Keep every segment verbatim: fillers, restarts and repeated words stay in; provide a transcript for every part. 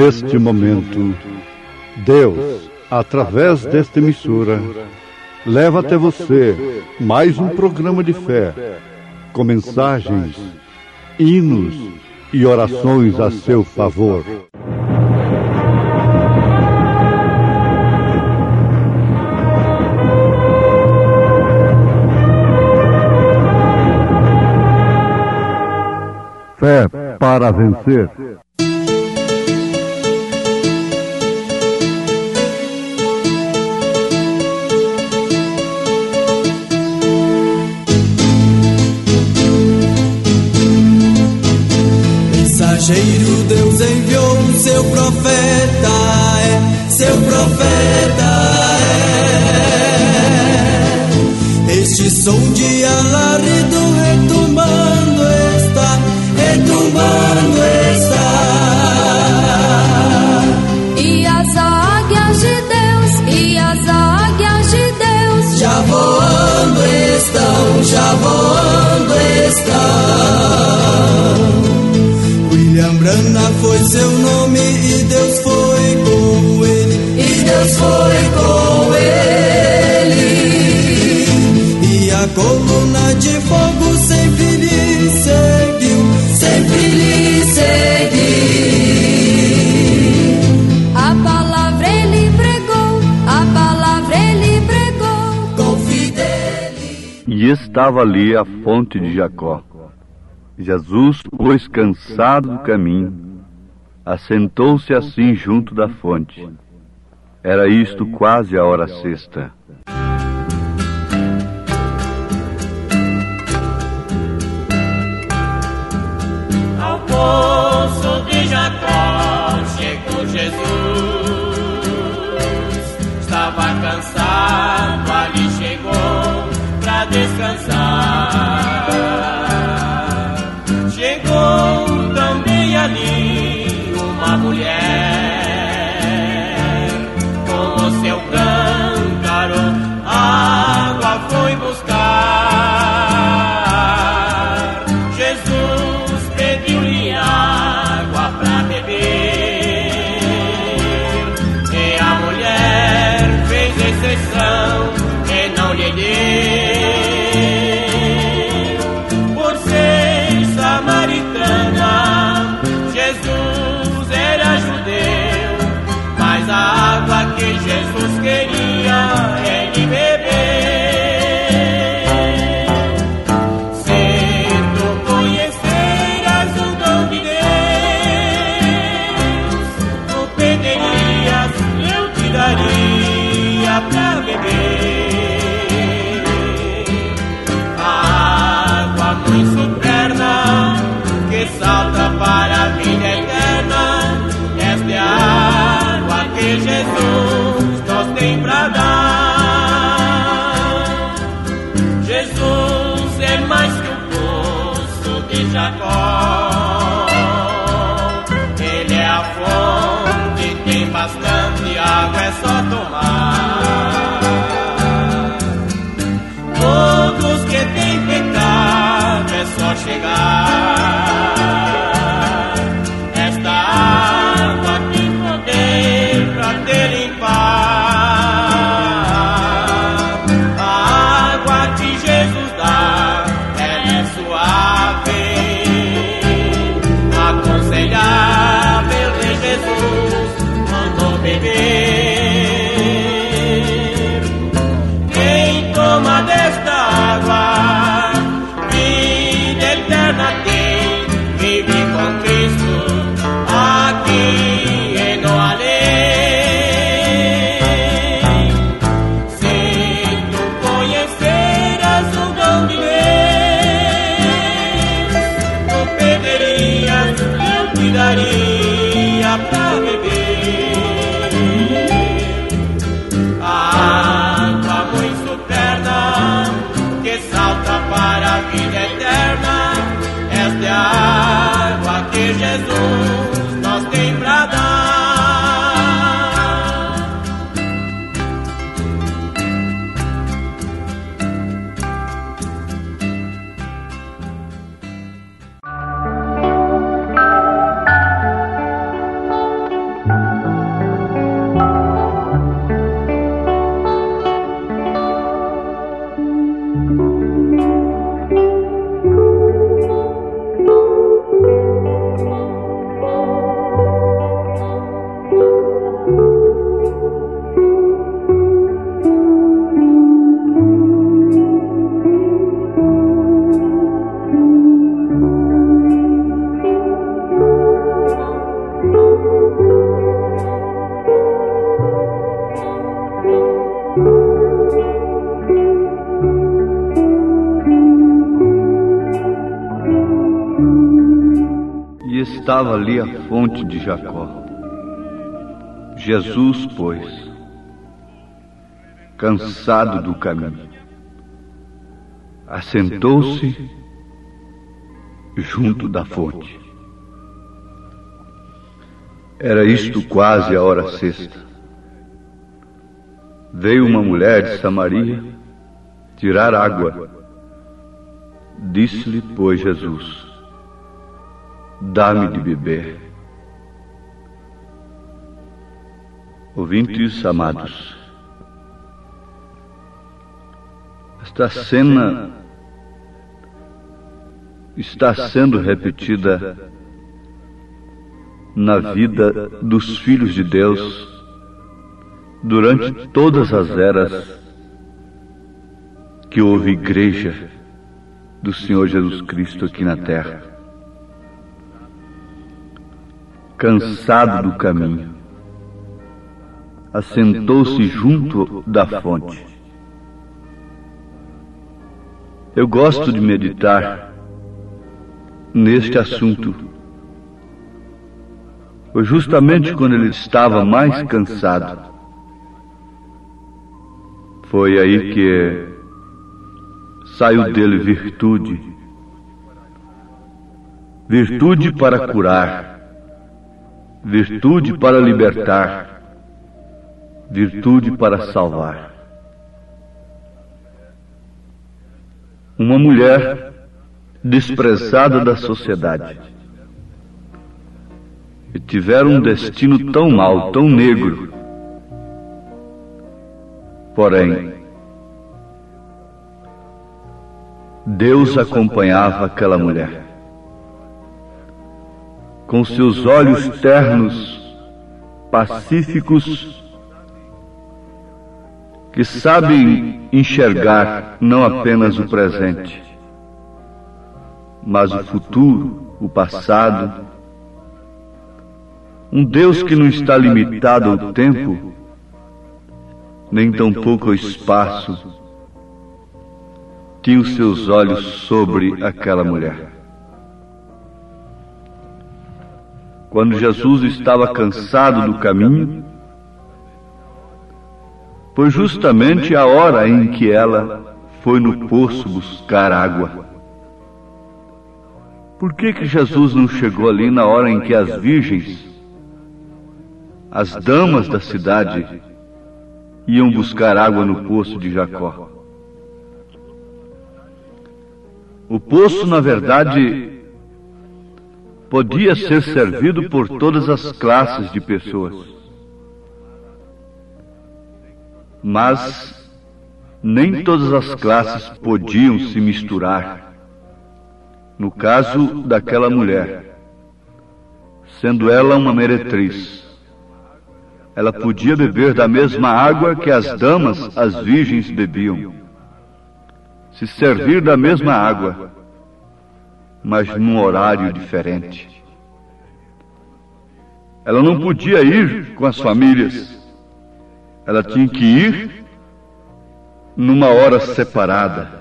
neste momento, Deus, através desta emissora, leva até você mais um programa de fé, com mensagens, hinos e orações a seu favor. Fé para vencer. Mensageiro, Deus enviou seu profeta, é, seu profeta é. Este som de alarido retumbando está, retumbando está. E as águias de Deus, e as águias de Deus já voando estão, já voando estão. William Branham foi seu nome e Deus foi com ele, e Deus foi com ele. E a coluna de fogo sempre lhe seguiu, sempre lhe seguiu. A palavra ele pregou, a palavra ele pregou com fidelidade. E estava ali a fonte de Jacó. Jesus, pois cansado do caminho, assentou-se assim junto da fonte. Era isto quase a hora sexta. Ao poço de Jacó chegou Jesus. Estava cansado, ali chegou pra descansar. Chegou também ali uma mulher, com o seu cântaro água foi buscar. Jesus pediu-lhe água pra beber, e a mulher fez exceção e não lhe deu. Jesus era judeu, mas a água que Jesus queria ele beber. Se tu conheceras o dom de Deus, tu pedirias, eu te daria pra beber. A água muito superna que salta para a vida eterna, esta é a água que Jesus nos tem pra dar. Jesus é mais que o poço de Jacó, ele é a fonte, tem bastante água, é só tomar. Todos que têm pecado é só chegar. Esta água tem poder pra te limpar. A água que Jesus dá, ela é suave. estava ali a fonte de Jacó. Jesus, pois, cansado do caminho, assentou-se junto da fonte. Era isto quase a hora sexta. Veio uma mulher de Samaria tirar água. Disse-lhe, pois, Jesus: dá-me de beber. Ouvintes amados, esta cena está sendo repetida na vida dos filhos de Deus durante todas as eras que houve igreja do Senhor Jesus Cristo aqui na terra. Cansado do caminho, assentou-se junto da fonte. Eu gosto de meditar neste assunto, pois justamente quando ele estava mais cansado, foi aí que saiu dele virtude, virtude para curar, virtude para libertar, virtude para salvar. Uma mulher desprezada da sociedade, e tiveram um destino tão mau, tão negro. Porém, Deus acompanhava aquela mulher. Com seus olhos ternos, pacíficos, que sabem enxergar não apenas o presente, mas o futuro, o passado. Um Deus que não está limitado ao tempo, nem tampouco ao espaço, tinha os seus olhos sobre aquela mulher. Quando Jesus estava cansado do caminho, foi justamente a hora em que ela foi no poço buscar água. Por que que Jesus não chegou ali na hora em que as virgens, as damas da cidade, iam buscar água no poço de Jacó? O poço, na verdade, podia ser servido por todas as classes de pessoas, mas nem todas as classes podiam se misturar. No caso daquela mulher, sendo ela uma meretriz, ela podia beber da mesma água que as damas, as virgens, bebiam, se servir da mesma água, mas num horário diferente. Ela não podia ir com as famílias, ela tinha que ir numa hora separada.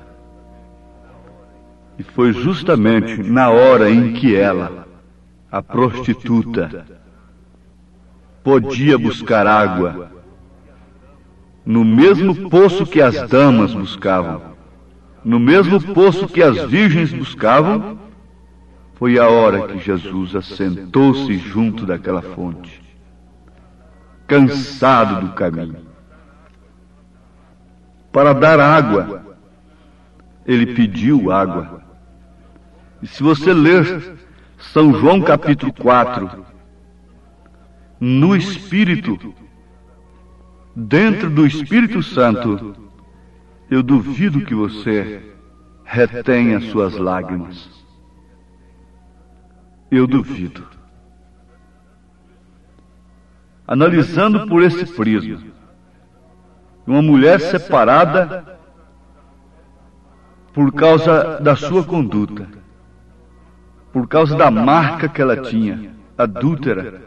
E foi justamente na hora em que ela, a prostituta, podia buscar água no mesmo poço que as damas buscavam, no mesmo poço que as virgens buscavam, foi a hora que Jesus assentou-se junto daquela fonte, cansado do caminho. Para dar água, ele pediu água. E se você ler São João capítulo quatro, no Espírito, dentro do Espírito Santo, eu duvido que você retenha suas lágrimas. Eu duvido. Analisando por esse prisma, uma mulher separada por causa da sua conduta, por causa da marca que ela tinha, adúltera,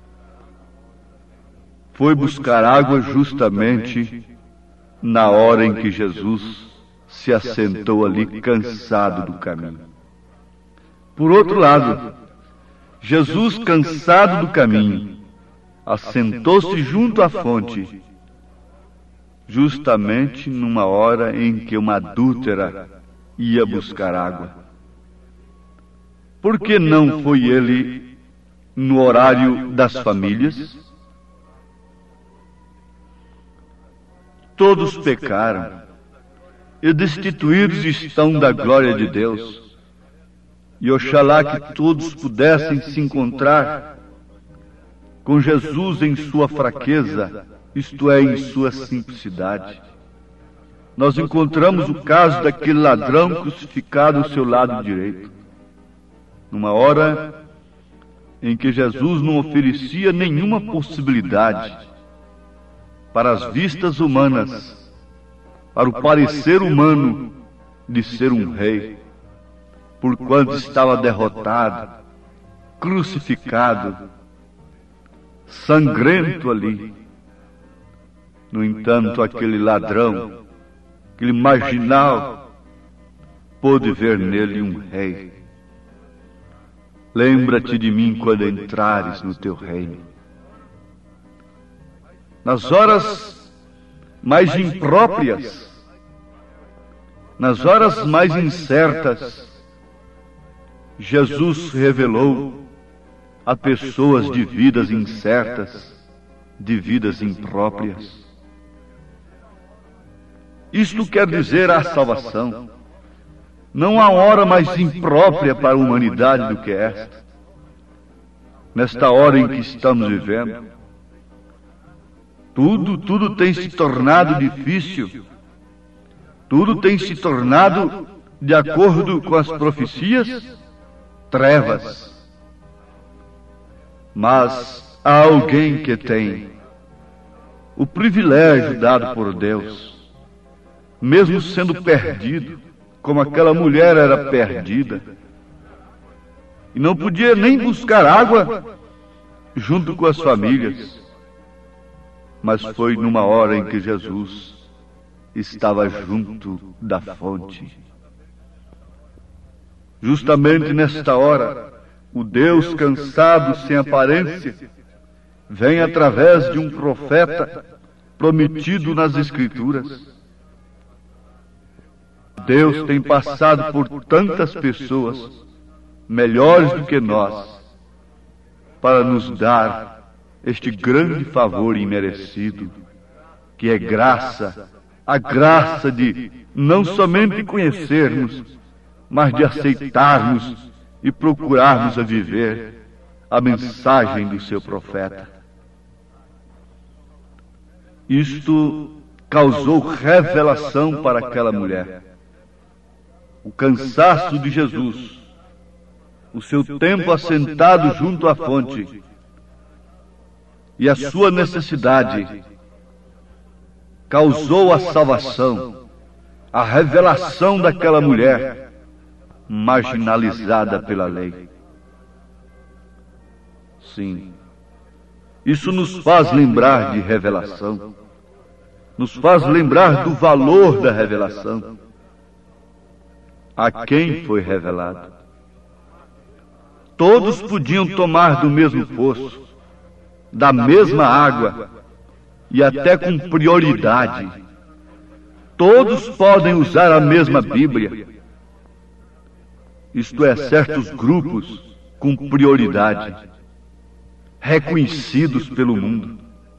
foi buscar água justamente na hora em que Jesus se assentou ali cansado do caminho. Por outro lado, Jesus, cansado do caminho, assentou-se junto à fonte, justamente numa hora em que uma adúltera ia buscar água. Por que não foi ele no horário das famílias? Todos pecaram e destituídos estão da glória de Deus. E oxalá que todos pudessem se encontrar com Jesus em sua fraqueza, isto é, em sua simplicidade. Nós encontramos o caso daquele ladrão crucificado ao seu lado direito, numa hora em que Jesus não oferecia nenhuma possibilidade para as vistas humanas, para o parecer humano de ser um rei, porquanto estava derrotado, crucificado, sangrento ali. No entanto, aquele ladrão, aquele marginal, pôde ver nele um rei. Lembra-te de mim quando entrares no teu reino. Nas horas mais impróprias, nas horas mais incertas, Jesus revelou a pessoas de vidas incertas, de vidas impróprias. Isto quer dizer a salvação. Não há hora mais imprópria para a humanidade do que esta. Nesta hora em que estamos vivendo, tudo, tudo tem se tornado difícil. Tudo tem se tornado, de acordo com as profecias, trevas. Mas há alguém que tem o privilégio dado por Deus, mesmo sendo perdido, como aquela mulher era perdida, e não podia nem buscar água junto com as famílias, mas foi numa hora em que Jesus estava junto da fonte. Justamente nesta hora, o Deus cansado, sem aparência, vem através de um profeta prometido nas Escrituras. Deus tem passado por tantas pessoas melhores do que nós para nos dar este grande favor imerecido, que é graça, a graça de não somente conhecermos, mas de aceitarmos e procurarmos a viver a mensagem do seu profeta. Isto causou revelação para aquela mulher. O cansaço de Jesus, o seu tempo assentado junto à fonte e a sua necessidade causou a salvação, a revelação daquela mulher marginalizada pela lei. Sim, isso nos faz lembrar de revelação, nos faz lembrar do valor da revelação. A quem foi revelado? Todos podiam tomar do mesmo poço, da mesma água, e até com prioridade. Todos podem usar a mesma Bíblia. Isto é, certos grupos com prioridade, reconhecidos pelo mundo.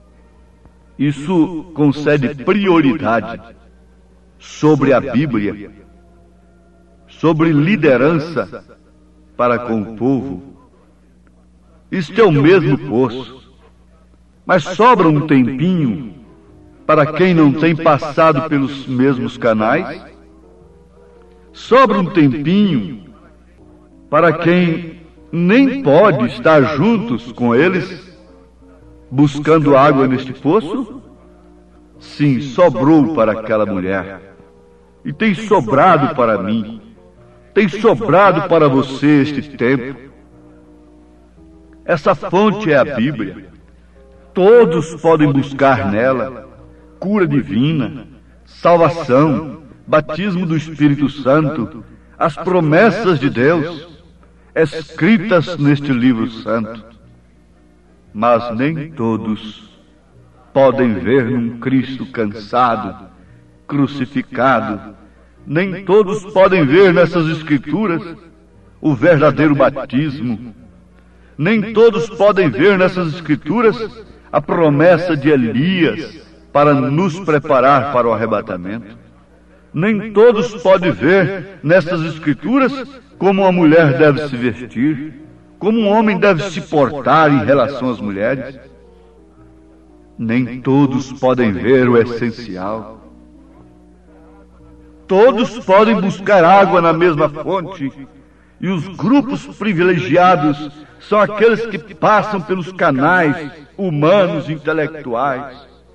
Isso concede prioridade sobre a Bíblia, sobre liderança para com o povo. Isto é o mesmo poço, mas sobra um tempinho para quem não tem passado pelos mesmos canais. Sobra um tempinho para quem nem pode estar juntos com eles, buscando água neste poço. Sim, sobrou para aquela mulher, e tem sobrado para mim, tem sobrado para você este tempo. Essa fonte é a Bíblia. Todos podem buscar nela cura divina, salvação, batismo do Espírito Santo, as promessas de Deus. escritas neste livro santo, mas nem todos podem ver num Cristo cansado, crucificado, nem todos podem ver nessas escrituras o verdadeiro batismo, nem todos podem ver nessas escrituras a promessa de Elias para nos preparar para o arrebatamento. Nem todos podem ver nessas escrituras como uma mulher deve se vestir, como um homem deve se portar em relação às mulheres. Nem todos podem ver o essencial. Todos podem buscar água na mesma fonte, e os grupos privilegiados são aqueles que passam pelos canais humanos e intelectuais.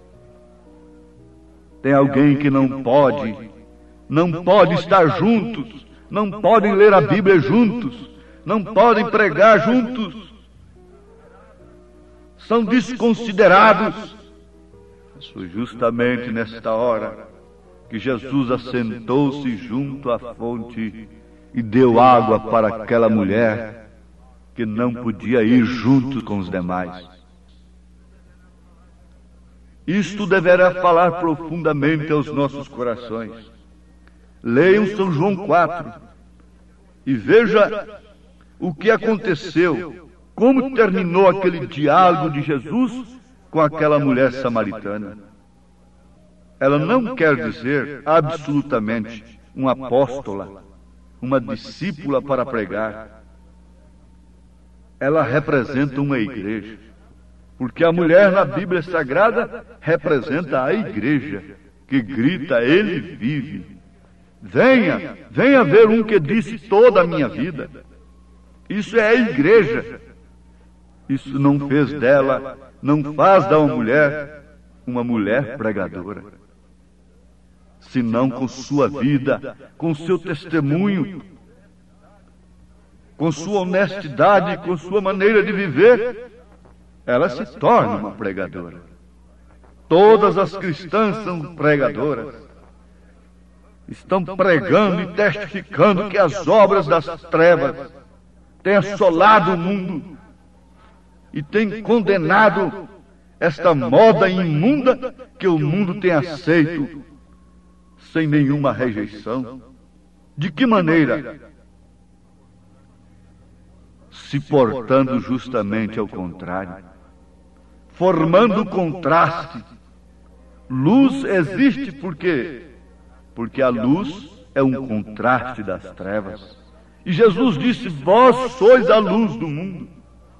Tem alguém que não pode, não pode estar juntos, não podem ler a Bíblia juntos, não podem pregar juntos, são desconsiderados. Foi justamente nesta hora que Jesus assentou-se junto à fonte e deu água para aquela mulher que não podia ir junto com os demais. Isto deverá falar profundamente aos nossos corações. Leiam São João quatro e veja o que aconteceu, como terminou aquele diálogo de Jesus com aquela mulher samaritana. Ela não quer dizer absolutamente uma apóstola, uma discípula para pregar. Ela representa uma igreja, porque a mulher na Bíblia Sagrada representa a igreja, que grita: Ele vive. Venha, venha ver um que disse toda a minha vida. Isso é a igreja. Isso não fez dela, não faz da uma mulher uma mulher pregadora, senão com sua vida, com seu testemunho, com sua honestidade, com sua maneira de viver, ela se torna uma pregadora. Todas as cristãs são pregadoras. Estão pregando e testificando que as obras das trevas têm assolado o mundo e têm condenado esta moda imunda que o mundo tem aceito sem nenhuma rejeição. De que maneira? Se portando justamente ao contrário, formando contraste. Luz existe por quê? Porque a luz é um contraste das trevas. E Jesus disse: vós sois a luz do mundo.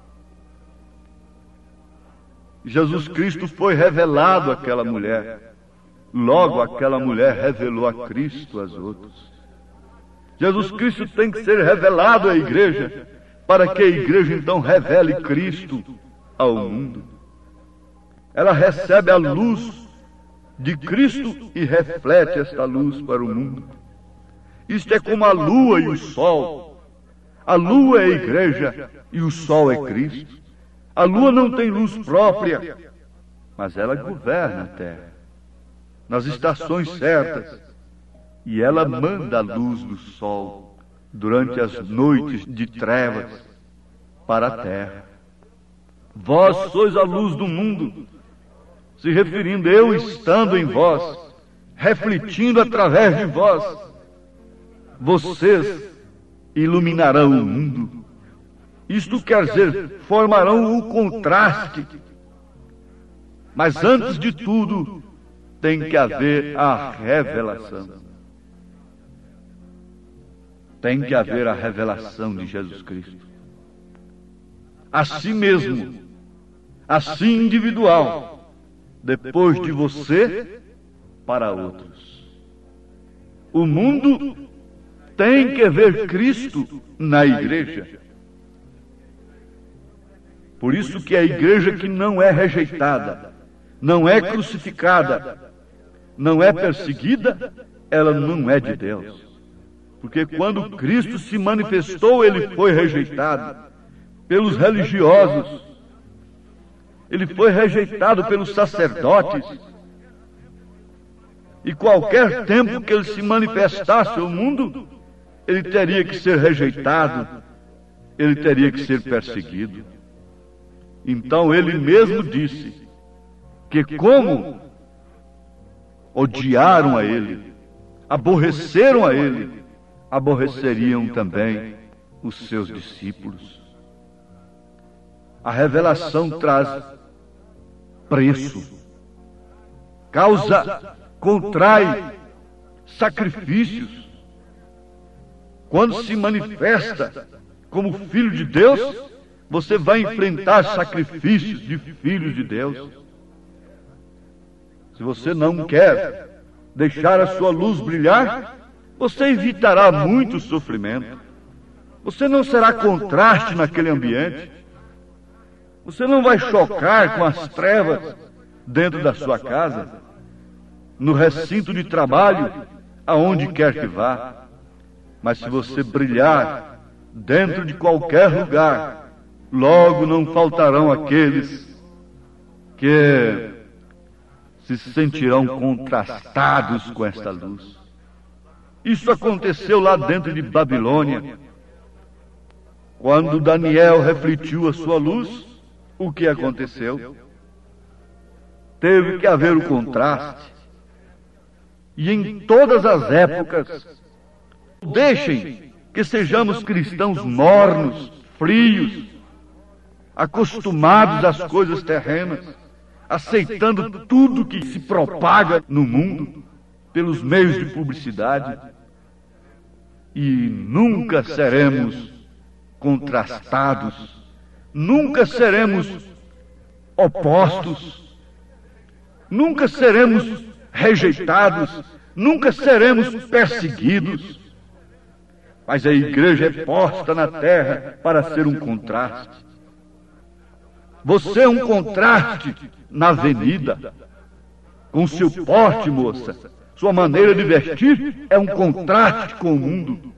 Jesus Cristo foi revelado àquela mulher. Logo, aquela mulher revelou a Cristo aos outros. Jesus Cristo tem que ser revelado à igreja, para que a igreja então revele Cristo ao mundo. Ela recebe a luz de Cristo e reflete esta luz para o mundo. Isto é como a lua e o sol. A lua é a igreja e o sol é Cristo. A lua não tem luz própria, mas ela governa a terra nas estações certas, e ela manda a luz do sol durante as noites de trevas para a terra. Vós sois a luz do mundo, se referindo eu estando em vós, refletindo através de vós, vocês iluminarão o mundo. Isto quer dizer, formarão o contraste. Mas antes de tudo, tem que haver a revelação. Tem que haver a revelação de Jesus Cristo. Assim mesmo, assim individual, depois de você, para outros. O mundo tem que ver Cristo na igreja. Por isso que a igreja que não é rejeitada, não é crucificada, não é perseguida, ela não é de Deus. Porque quando Cristo se manifestou, ele foi rejeitado pelos religiosos, ele foi rejeitado pelos sacerdotes. E qualquer tempo que ele se manifestasse ao mundo, ele teria que ser rejeitado ele teria que ser perseguido. Então ele mesmo disse que como odiaram a ele, aborreceram a ele, aborreceriam também os seus discípulos. A revelação traz preço, causa, contrai sacrifícios. Quando se manifesta como filho de Deus, você vai enfrentar sacrifícios de filhos de Deus. Se você não quer deixar a sua luz brilhar, você evitará muito sofrimento. Você não será contraste naquele ambiente. Você não vai chocar com as trevas dentro da sua casa, no recinto de trabalho, aonde quer que vá. Mas se você brilhar dentro de qualquer lugar, logo não faltarão aqueles que se sentirão contrastados com esta luz. Isso aconteceu lá dentro de Babilônia. Quando Daniel refletiu a sua luz, o que aconteceu? Teve que haver o contraste. E em todas as épocas, deixem que sejamos cristãos mornos, frios, acostumados às coisas terrenas, aceitando tudo que se propaga no mundo pelos meios de publicidade, e nunca seremos contrastados, nunca seremos opostos, nunca seremos rejeitados, nunca seremos perseguidos. Mas a igreja é posta na terra para ser um contraste. Você é um contraste na avenida, com seu porte, moça. Sua maneira de vestir é um contraste com o mundo.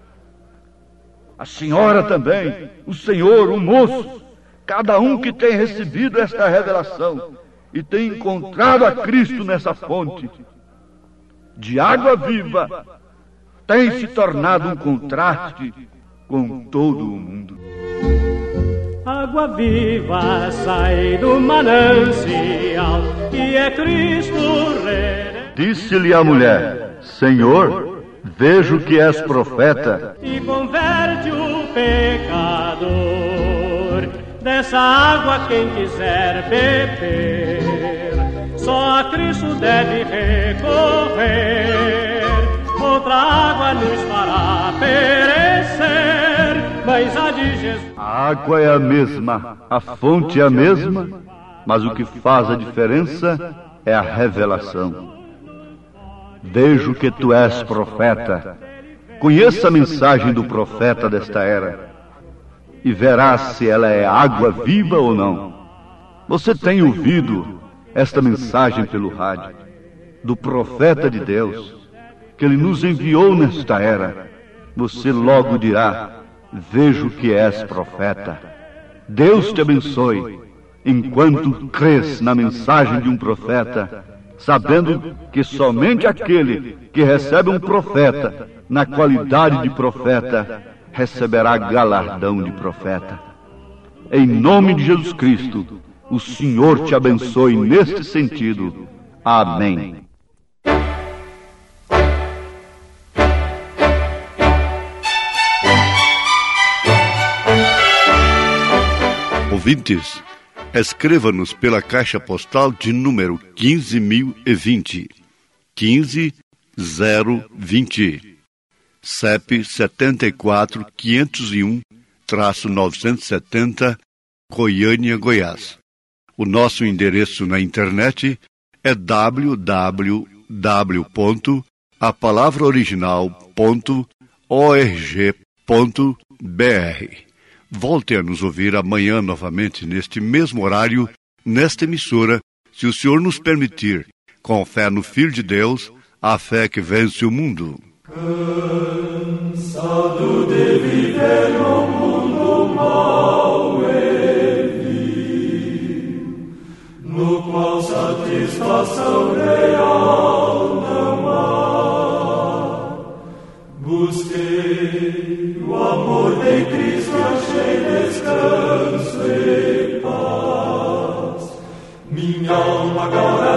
A senhora também, o senhor, o moço, cada um que tem recebido esta revelação e tem encontrado a Cristo nessa fonte de água viva, tem se tornado um contraste com todo o mundo. Água viva sai do manancial, que é Cristo Rei. Disse-lhe a mulher: Senhor, vejo que és profeta. E converte o pecador, dessa água quem quiser beber, só a Cristo deve recorrer. Outra água nos fará perecer, mas a de Jesus. A água é a mesma, a fonte é a mesma, mas o que faz a diferença é a revelação. Vejo que tu és profeta. Conheça a mensagem do profeta desta era e verás se ela é água viva ou não. Você tem ouvido esta mensagem pelo rádio do profeta de Deus que ele nos enviou nesta era. Você logo dirá: vejo que és profeta. Deus te abençoe enquanto crês na mensagem de um profeta, sabendo que somente aquele que recebe um profeta na qualidade de profeta receberá galardão de profeta. Em nome de Jesus Cristo, o Senhor te abençoe neste sentido. Amém. Ouvintes, escreva-nos pela caixa postal de número quinze mil e vinte, quinze zero vinte, C E P setenta e quatro quinhentos e um, novecentos e setenta, Goiânia, Goiás. O nosso endereço na internet é w w w ponto a palavra original ponto org ponto b r. Volte a nos ouvir amanhã novamente neste mesmo horário, nesta emissora, se o Senhor nos permitir, com fé no Filho de Deus, a fé que vence o mundo. Cansado de viver no mundo mau e vil, no qual satisfação real não há, busquei o amor de Cristo.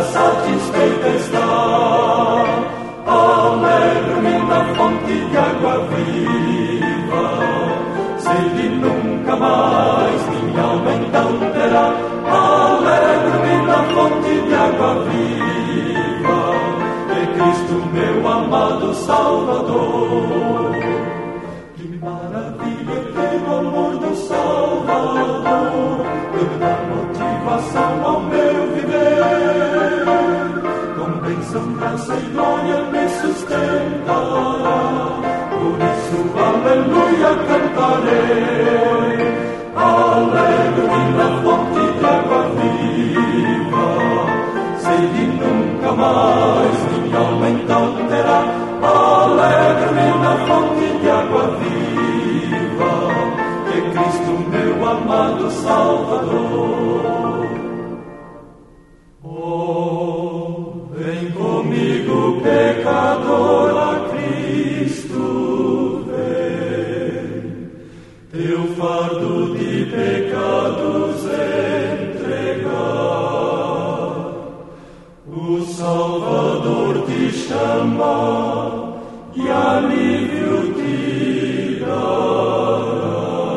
satisfeita está. Alegro-me na fonte de água viva, sede nunca mais minha alma então terá. Alegro-me na fonte de água viva, de Cristo meu amado Salvador. Que maravilha ter o amor do Salvador, ele dá motivação ao meu viver. Com bênção, graça e glória me sustentará, por isso aleluia cantarei. Alegro-me na fonte de água viva, sede nunca mais minha alma então terá. Alegro-me na fonte de água viva, que Cristo meu amado Salvador. Oh, vem comigo pecador a Cristo, vem, teu fardo de pecados entregar. O Salvador te chama e alívio te dará.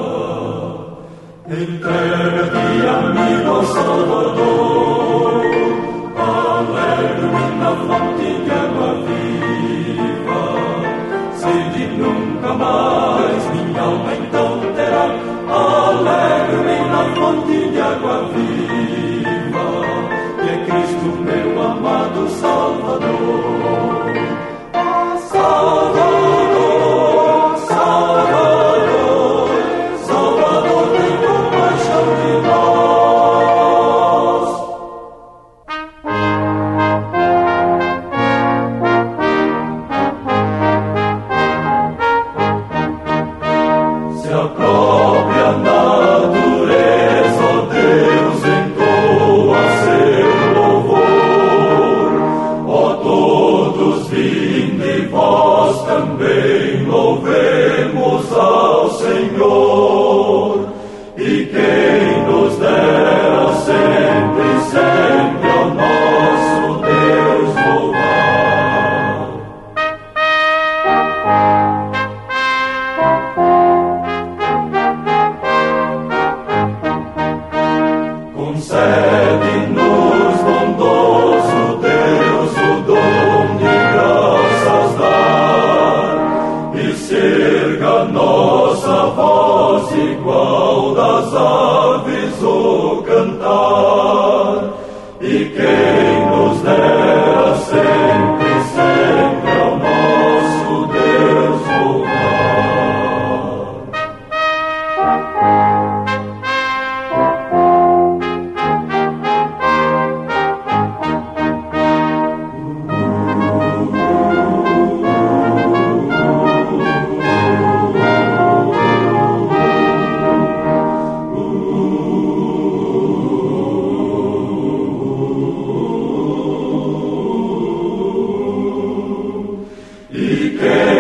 Entrega-te, amigo, ao Salvador. Alegro-me na fonte de água viva, sede nunca mais minha alma então terá. Alegro-me na fonte de água viva, que é Cristo meu amado Salvador. Salvador, Salvador, Salvador, tem compaixão de nós. Se a própria natureza, ó Deus, entoa seu louvor, ó todos vinde, vós também louvemos ao Senhor. E quem nos dera sempre, sempre ao nosso Deus louvar. Concede-nos, bondoso Deus, o dom de graças dar, e serga nossa voz igual das aves o cantar. E quem nos dera sempre, sempre ao nosso Deus louvar. E quem